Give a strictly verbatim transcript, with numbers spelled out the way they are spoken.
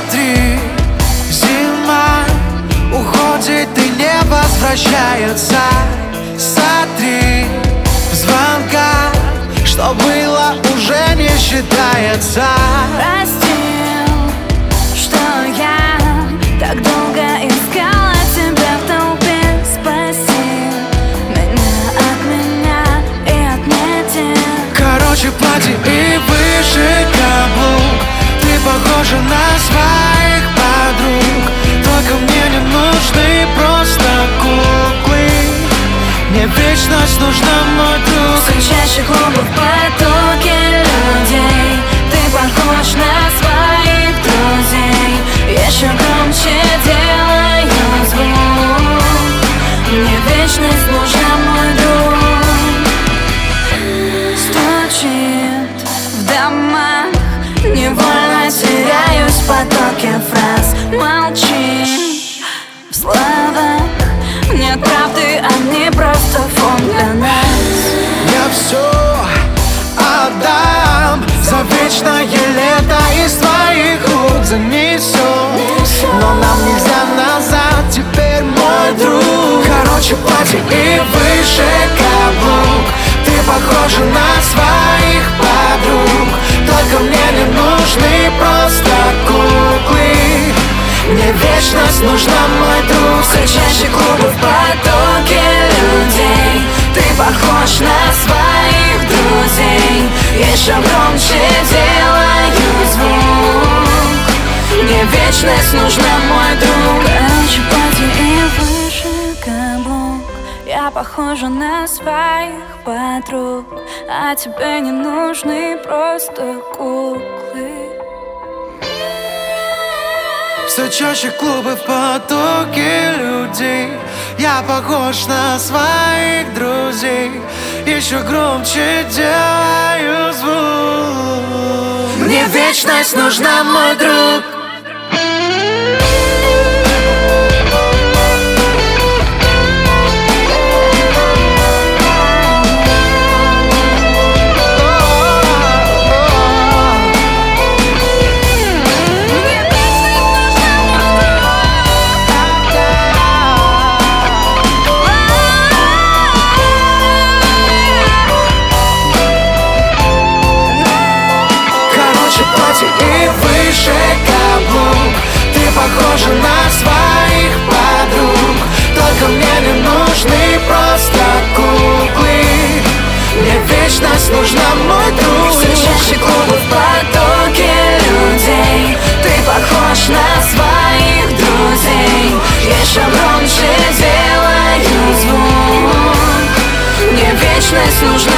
Смотри, зима уходит и не возвращается. Смотри, в звонках, что было, уже не считается. Прости, что я так долго искала тебя в толпе. Спаси меня от меня и от мети. Короче, платье и выше каблук. Ты похожа на своих подруг. Только мне не нужны просто куклы. Мне вечность нужна, мой друг. Все чаще клубы в потоке людей. Ты похож на своих друзей. Еще громче делаю звук. Мне вечность нужна, мой друг. Стучит в домах, невольно теряюсь в потоке фраз. Молчи в словах, нет правды, они просто фон для нас. Я все отдам за вечное лето, из твоих рук занесет. Но нам нельзя назад, теперь мой друг. Короче, платье и выше каблук. Ты похожа на своих подруг. Только мне не нужны просто куклы. Мне вечность нужна, мой друг. Все чаще клубы в потоке людей. Ты похож на своих друзей. Еще громче делаю звук. Мне вечность нужна, мой друг. Короче, платье и выше каблук. Я похожа на своих подруг. А тебе не нужны просто куклы. Все чаще клубы в потоке людей. Я похож на своих друзей. Еще громче делаю звук. Мне вечность нужна, мой друг. И выше каблук. Ты похожа на своих подруг. Только мне не нужны просто куклы. Мне вечность нужна, мой друг. Все чаще клубы в потоке людей. Ты похож на своих друзей. Еще громче делаю звук. Мне вечность нужна.